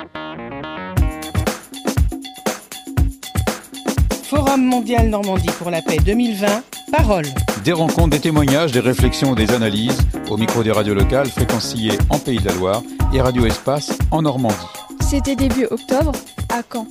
Forum mondial Normandie pour la paix 2020, parole. Des rencontres, des témoignages, des réflexions, des analyses au micro des radios locales fréquencillées en Pays de la Loire et Radio Espace en Normandie. C'était début octobre, à Caen.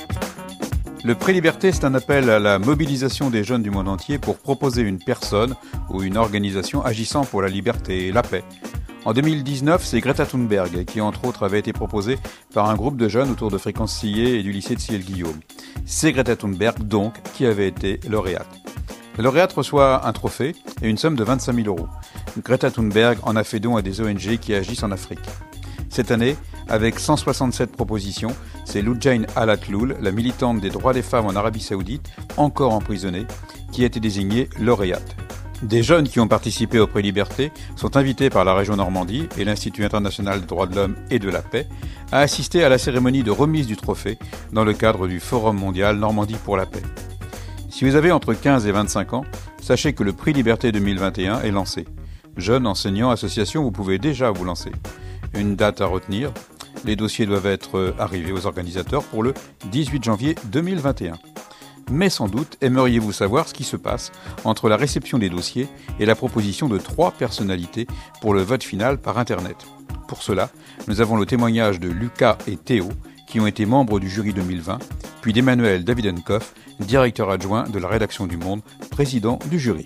Le Prix Liberté, c'est un appel à la mobilisation des jeunes du monde entier pour proposer une personne ou une organisation agissant pour la liberté et la paix. En 2019, c'est Greta Thunberg qui, entre autres, avait été proposée par un groupe de jeunes autour de Fréquence-Sillé et du lycée de Ciel-Guillaume. C'est Greta Thunberg, donc, qui avait été lauréate. La lauréate reçoit un trophée et une somme de 25 000 €. Greta Thunberg en a fait don à des ONG qui agissent en Afrique. Cette année, avec 167 propositions, c'est Loujain Al-Atloul, la militante des droits des femmes en Arabie Saoudite, encore emprisonnée, qui a été désignée lauréate. Des jeunes qui ont participé au Prix Liberté sont invités par la région Normandie et l'Institut international des droits de l'homme et de la paix à assister à la cérémonie de remise du trophée dans le cadre du Forum mondial Normandie pour la paix. Si vous avez entre 15 et 25 ans, sachez que le Prix Liberté 2021 est lancé. Jeunes, enseignants, associations, vous pouvez déjà vous lancer. Une date à retenir, les dossiers doivent être arrivés aux organisateurs pour le 18 janvier 2021. Mais sans doute aimeriez-vous savoir ce qui se passe entre la réception des dossiers et la proposition de 3 personnalités pour le vote final par Internet. Pour cela, nous avons le témoignage de Lucas et Théo, qui ont été membres du jury 2020, puis d'Emmanuel Davidenkoff, directeur adjoint de la rédaction du Monde, président du jury.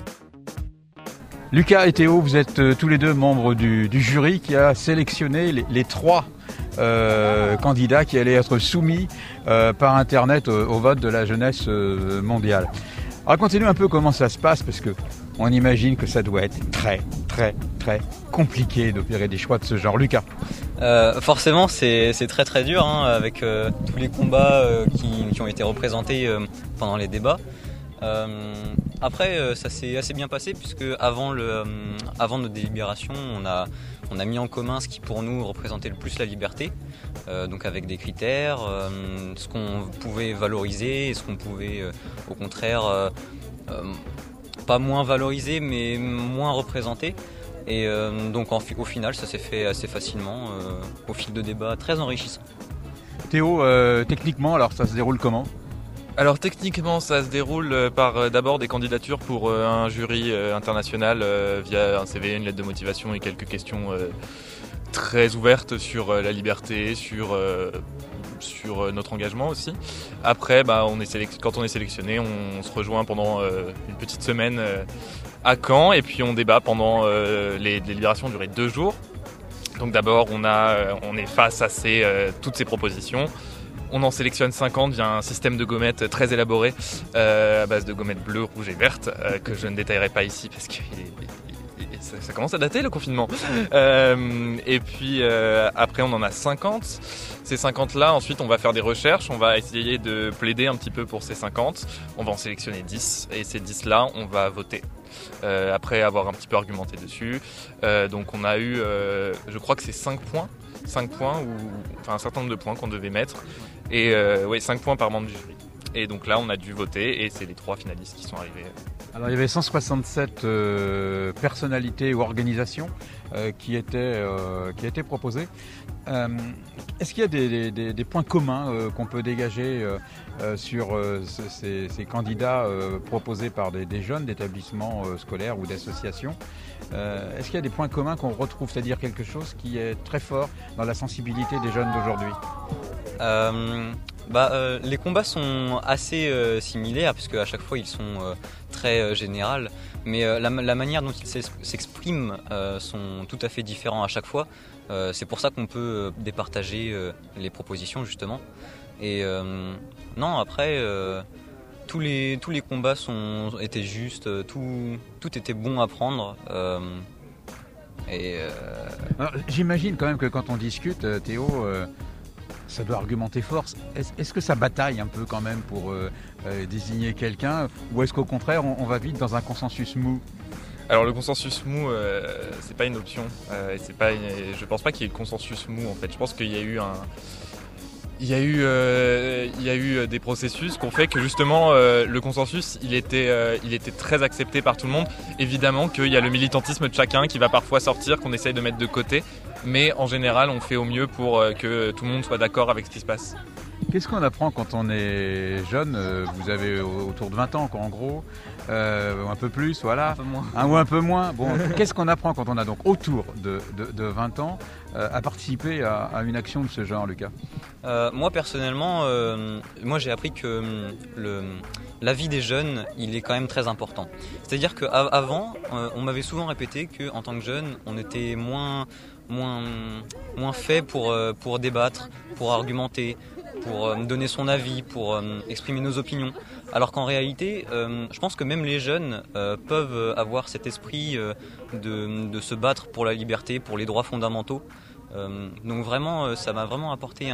Lucas et Théo, vous êtes tous les deux membres du jury qui a sélectionné les 3 candidats qui allaient être soumis par Internet au vote de la jeunesse mondiale. Racontez-nous un peu comment ça se passe, parce que on imagine que ça doit être très compliqué d'opérer des choix de ce genre. Lucas. Forcément, c'est très très dur, avec tous les combats qui ont été représentés pendant les débats. Après, ça s'est assez bien passé, puisque avant notre délibération, on a mis en commun ce qui pour nous représentait le plus la liberté, donc avec des critères, ce qu'on pouvait valoriser et ce qu'on pouvait au contraire pas moins valoriser mais moins représenter. Et donc au final ça s'est fait assez facilement au fil de débats très enrichissants. Théo, techniquement, alors ça se déroule comment ? Alors techniquement, ça se déroule par d'abord des candidatures pour un jury international via un CV, une lettre de motivation et quelques questions très ouvertes sur la liberté, sur notre engagement aussi. Après, quand on est sélectionné, on se rejoint pendant une petite semaine à Caen et puis on débat pendant les délibérations durent 2 jours. Donc d'abord, on est face à toutes ces propositions. On en sélectionne 50 via un système de gommettes très élaboré à base de gommettes bleues, rouges et vertes que je ne détaillerai pas ici parce que ça commence à dater le confinement. Et puis après on en a 50. Ces 50-là, ensuite on va faire des recherches, on va essayer de plaider un petit peu pour ces 50. On va en sélectionner 10 et ces 10-là on va voter. Après avoir un petit peu argumenté dessus. Donc on a eu, je crois que c'est 5 points ou un certain nombre de points qu'on devait mettre. Et 5 points par membre du jury. Et donc là, on a dû voter et c'est les 3 finalistes qui sont arrivés. Alors il y avait 167 personnalités ou organisations qui étaient proposées. Est-ce qu'il y a des points communs qu'on peut dégager sur ces candidats proposés par des jeunes d'établissements scolaires ou d'associations ? Est-ce qu'il y a des points communs qu'on retrouve, c'est-à-dire quelque chose qui est très fort dans la sensibilité des jeunes d'aujourd'hui ? Les combats sont assez similaires, puisque à chaque fois ils sont très généraux, mais la manière dont ils s'expriment sont tout à fait différents à chaque fois. C'est pour ça qu'on peut départager les propositions justement. Et après tous les combats étaient justes, tout était bon à prendre. Alors, j'imagine quand même que quand on discute, Théo, ça doit argumenter fort. Est-ce que ça bataille un peu quand même pour désigner quelqu'un, ou est-ce qu'au contraire on va vite dans un consensus mou ? Alors le consensus mou, c'est pas une option. Je pense pas qu'il y ait de consensus mou en fait. Je pense qu'il y a eu Il y a eu des processus qui ont fait que justement le consensus il était très accepté par tout le monde. Évidemment qu'il y a le militantisme de chacun qui va parfois sortir, qu'on essaye de mettre de côté, mais en général on fait au mieux pour que tout le monde soit d'accord avec ce qui se passe. Qu'est-ce qu'on apprend quand on est jeune ? Vous avez autour de 20 ans, quoi, en gros, un peu plus, voilà. Un peu moins. Ou un peu moins. Bon, qu'est-ce qu'on apprend quand on a donc autour de 20 ans à participer à une action de ce genre, Lucas ? Moi personnellement, moi j'ai appris que l'avis des jeunes, il est quand même très important. C'est-à-dire qu'avant, on m'avait souvent répété qu'en tant que jeune, on était moins fait pour débattre, pour argumenter, pour donner son avis, pour exprimer nos opinions. Alors qu'en réalité, je pense que même les jeunes peuvent avoir cet esprit de se battre pour la liberté, pour les droits fondamentaux. Donc vraiment, ça m'a vraiment apporté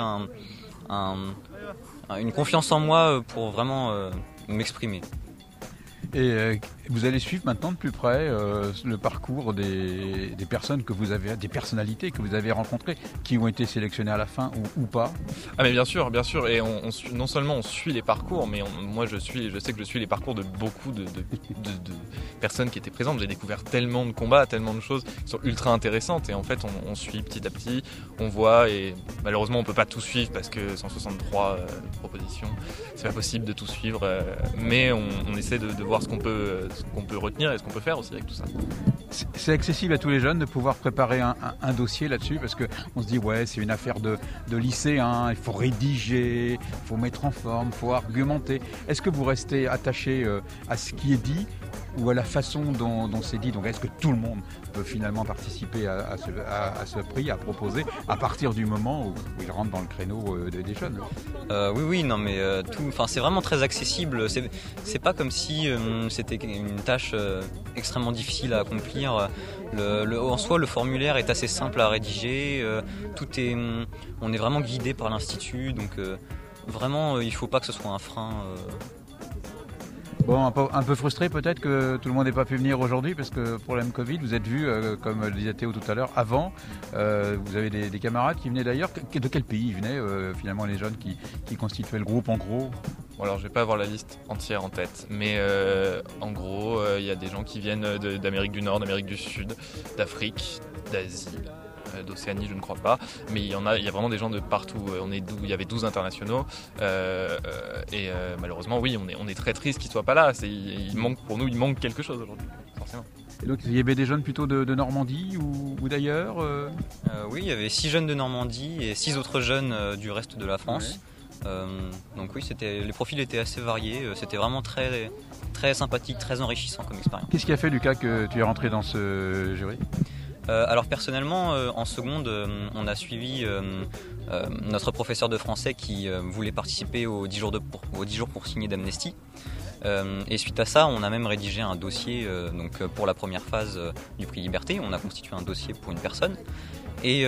une confiance en moi pour vraiment m'exprimer. Et vous allez suivre maintenant de plus près le parcours des personnes que vous avez, des personnalités que vous avez rencontrées, qui ont été sélectionnées à la fin ou pas. Ah mais bien sûr, et non seulement on suit les parcours, mais je sais que je suis les parcours de beaucoup de personnes qui étaient présentes. J'ai découvert tellement de combats, tellement de choses qui sont ultra intéressantes, et en fait on suit petit à petit, on voit, et malheureusement on peut pas tout suivre parce que 163 propositions, c'est pas possible de tout suivre, mais on essaie de voir ce qu'on peut retenir et ce qu'on peut faire aussi avec tout ça. C'est accessible à tous les jeunes de pouvoir préparer un dossier là-dessus, parce qu'on se dit ouais, c'est une affaire de lycéen, il faut rédiger, il faut mettre en forme, il faut argumenter. Est-ce que vous restez attaché à ce qui est dit ou à la façon dont c'est dit? Donc est-ce que tout le monde peut finalement participer à ce prix, à proposer, à partir du moment où il rentre dans le créneau des jeunes? Oui, non, mais c'est vraiment très accessible. C'est pas comme si c'était une tâche extrêmement difficile à accomplir. En soi, le formulaire est assez simple à rédiger. On est vraiment guidé par l'Institut, donc vraiment, il faut pas que ce soit un frein. Bon, un peu frustré peut-être que tout le monde n'ait pas pu venir aujourd'hui, parce que problème Covid, vous êtes vus, comme le disait Théo tout à l'heure, avant. Vous avez des camarades qui venaient d'ailleurs. De quel pays ils venaient finalement, les jeunes qui constituaient le groupe en gros? Bon, alors je vais pas avoir la liste entière en tête, mais en gros il y a des gens qui viennent d'Amérique du Nord, d'Amérique du Sud, d'Afrique, d'Asie, d'Océanie je ne crois pas, mais il y a vraiment des gens de partout. Il y avait 12 internationaux, et malheureusement oui, on est très triste qu'ils soient pas là. Il manque quelque chose aujourd'hui, forcément. Et donc il y avait des jeunes plutôt de Normandie ou d'ailleurs Oui, il y avait 6 jeunes de Normandie et 6 autres jeunes du reste de la France. Ouais. Donc oui, les profils étaient assez variés, c'était vraiment très, très sympathique, très enrichissant comme expérience. Qu'est-ce qui a fait, Lucas, que tu es rentré dans ce jury ? Alors personnellement, en seconde, on a suivi notre professeur de français qui voulait participer aux 10 jours pour signer d'Amnesty. Et suite à ça, on a même rédigé un dossier pour la première phase du prix Liberté. On a constitué un dossier pour une personne. Et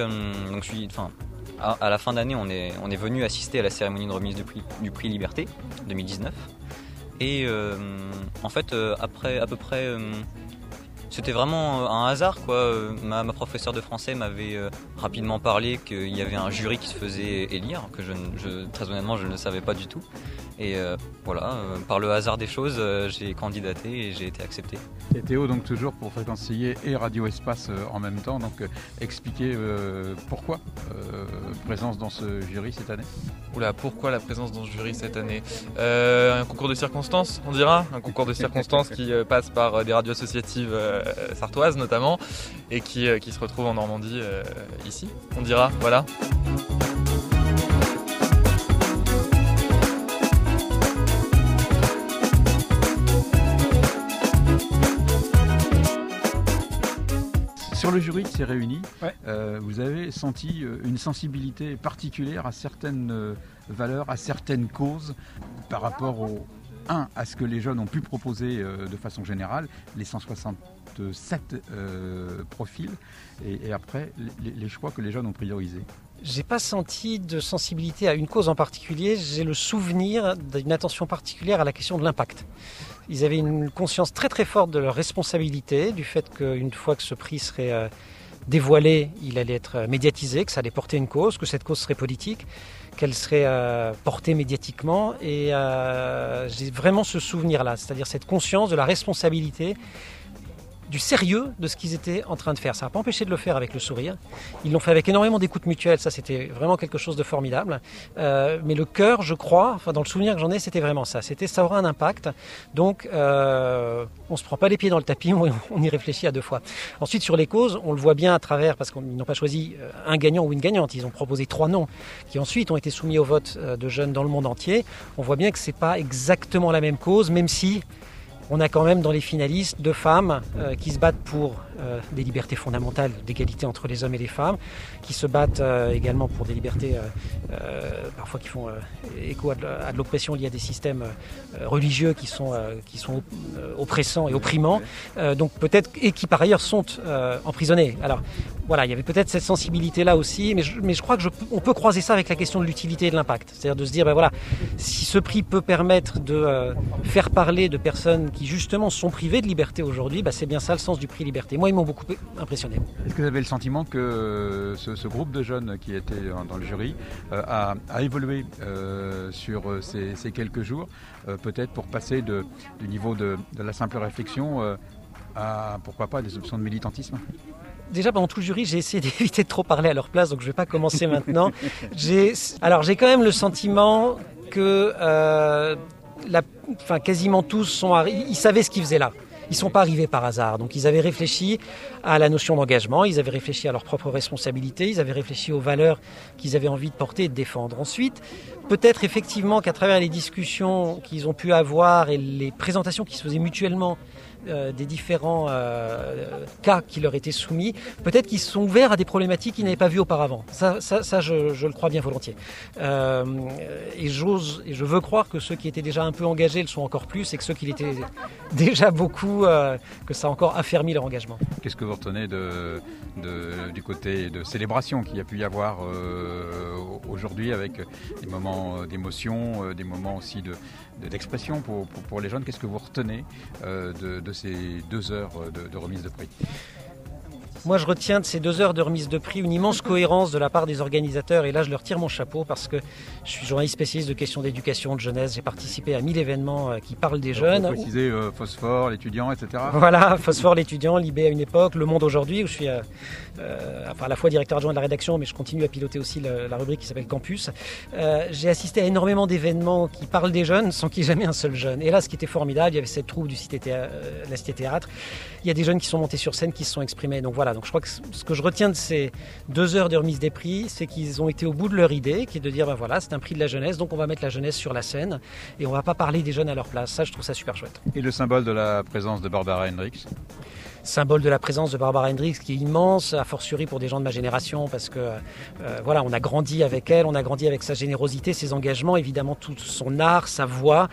à la fin d'année, on est venu assister à la cérémonie de remise du prix Liberté 2019. Et en fait, après à peu près... c'était vraiment un hasard, quoi. Ma professeure de français m'avait rapidement parlé qu'il y avait un jury qui se faisait élire, que très honnêtement je ne le savais pas du tout. Et par le hasard des choses, j'ai candidaté et j'ai été accepté. Et Théo, donc toujours pour Fréquence CIE et Radio Espace en même temps, donc expliquez pourquoi présence dans ce jury cette année. Oula, pourquoi la présence dans ce jury cette année? Un concours de circonstances, on dira. Un concours de circonstances qui passe par des radios associatives sartoises notamment, et qui se retrouvent en Normandie ici, on dira, voilà. Sur le jury qui s'est réuni, vous avez senti une sensibilité particulière à certaines valeurs, à certaines causes, par rapport à ce que les jeunes ont pu proposer de façon générale, les 167 profils, et après les choix que les jeunes ont priorisés. J'ai pas senti de sensibilité à une cause en particulier, j'ai le souvenir d'une attention particulière à la question de l'impact. Ils avaient une conscience très très forte de leur responsabilité, du fait qu'une fois que ce prix serait dévoilé, il allait être médiatisé, que ça allait porter une cause, que cette cause serait politique, qu'elle serait portée médiatiquement. Et j'ai vraiment ce souvenir-là, c'est-à-dire cette conscience de la responsabilité, du sérieux de ce qu'ils étaient en train de faire. Ça n'a pas empêché de le faire avec le sourire. Ils l'ont fait avec énormément d'écoute mutuelle, ça c'était vraiment quelque chose de formidable. Mais le cœur, je crois, enfin dans le souvenir que j'en ai, c'était vraiment ça. Ça aura un impact. Donc on ne se prend pas les pieds dans le tapis, on y réfléchit à 2 fois. Ensuite sur les causes, on le voit bien à travers, parce qu'ils n'ont pas choisi un gagnant ou une gagnante, ils ont proposé 3 noms qui ensuite ont été soumis au vote de jeunes dans le monde entier. On voit bien que ce n'est pas exactement la même cause, même si on a quand même dans les finalistes 2 femmes qui se battent pour des libertés fondamentales, d'égalité entre les hommes et les femmes, qui se battent également pour des libertés parfois qui font écho à de l'oppression liée à des systèmes religieux qui sont oppressants et opprimants, donc peut-être, et qui par ailleurs sont emprisonnés. Alors voilà, il y avait peut-être cette sensibilité-là aussi, mais je crois qu'on peut croiser ça avec la question de l'utilité et de l'impact. C'est-à-dire de se dire, voilà, si ce prix peut permettre de faire parler de personnes qui justement sont privées de liberté aujourd'hui, c'est bien ça le sens du prix Liberté. Moi, ils m'ont beaucoup impressionné. Est-ce que vous avez le sentiment que ce groupe de jeunes qui étaient dans le jury a évolué sur ces quelques jours, peut-être pour passer du niveau de la simple réflexion à, pourquoi pas, des options de militantisme? Déjà, pendant tout le jury, j'ai essayé d'éviter de trop parler à leur place, donc je ne vais pas commencer maintenant. J'ai quand même le sentiment que quasiment tous ils savaient ce qu'ils faisaient là. Ils ne sont pas arrivés par hasard. Donc ils avaient réfléchi à la notion d'engagement, ils avaient réfléchi à leurs propres responsabilités, ils avaient réfléchi aux valeurs qu'ils avaient envie de porter et de défendre. Ensuite, peut-être effectivement qu'à travers les discussions qu'ils ont pu avoir et les présentations qui se faisaient mutuellement des différents cas qui leur étaient soumis, peut-être qu'ils se sont ouverts à des problématiques qu'ils n'avaient pas vues auparavant. Ça je le crois bien volontiers. Et je veux croire que ceux qui étaient déjà un peu engagés le sont encore plus, et que ceux qui l'étaient déjà beaucoup, que ça a encore affermi leur engagement. Qu'est-ce que vous retenez du côté de célébration qu'il y a pu y avoir aujourd'hui, avec des moments d'émotion, des moments aussi d'expression pour les jeunes? Qu'est-ce que vous retenez de ces 2 heures de remise de prix? Moi, je retiens de ces 2 heures de remise de prix une immense cohérence de la part des organisateurs. Et là, je leur tire mon chapeau parce que je suis journaliste spécialiste de questions d'éducation, de jeunesse. J'ai participé à 1000 événements qui parlent des jeunes. Vous précisez Phosphore, l'étudiant, etc. Voilà, Phosphore, l'étudiant, Libé à une époque, Le Monde aujourd'hui, où je suis à la fois directeur adjoint de la rédaction, mais je continue à piloter aussi la rubrique qui s'appelle Campus. J'ai assisté à énormément d'événements qui parlent des jeunes sans qu'il y ait jamais un seul jeune. Et là, ce qui était formidable, il y avait cette troupe du la Cité Théâtre. Il y a des jeunes qui sont montés sur scène, qui se sont exprimés. Donc voilà. Donc je crois que ce que je retiens de ces 2 heures de remise des prix, c'est qu'ils ont été au bout de leur idée, qui est de dire voilà, c'est un prix de la jeunesse, donc on va mettre la jeunesse sur la scène et on va pas parler des jeunes à leur place. Ça, je trouve ça super chouette. Et le symbole de la présence de Barbara Hendricks? Symbole de la présence de Barbara Hendricks qui est immense, a fortiori pour des gens de ma génération, parce que on a grandi avec elle, on a grandi avec sa générosité, ses engagements, évidemment tout son art, sa voix,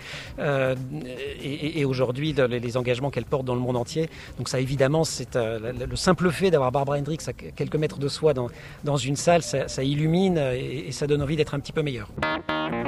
et aujourd'hui les engagements qu'elle porte dans le monde entier. Donc ça, évidemment, c'est le simple fait d'avoir Barbara Hendricks à quelques mètres de soi dans une salle, ça illumine et ça donne envie d'être un petit peu meilleur.